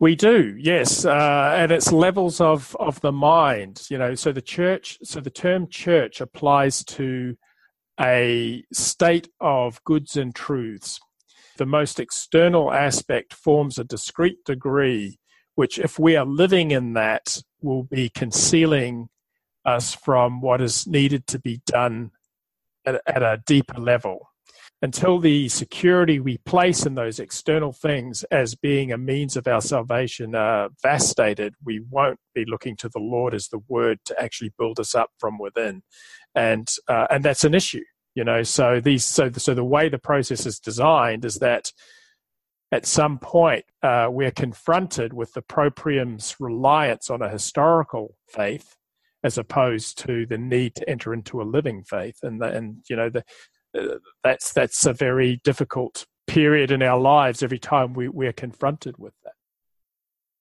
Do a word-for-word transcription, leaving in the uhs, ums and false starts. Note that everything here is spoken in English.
We do, yes, uh, and it's levels of, of the mind. You know, so the church, so the term church applies to a state of goods and truths. The most external aspect forms a discrete degree, which, if we are living in that, will be concealing us from what is needed to be done at, at a deeper level. Until the security we place in those external things as being a means of our salvation are vastated, we won't be looking to the Lord as the Word to actually build us up from within, and uh, and that's an issue, you know. So these, so the, so the way the process is designed is that at some point uh, we're confronted with the proprium's reliance on a historical faith, as opposed to the need to enter into a living faith, and the, and you know the. Uh, that's that's a very difficult period in our lives every time we, we're confronted with that.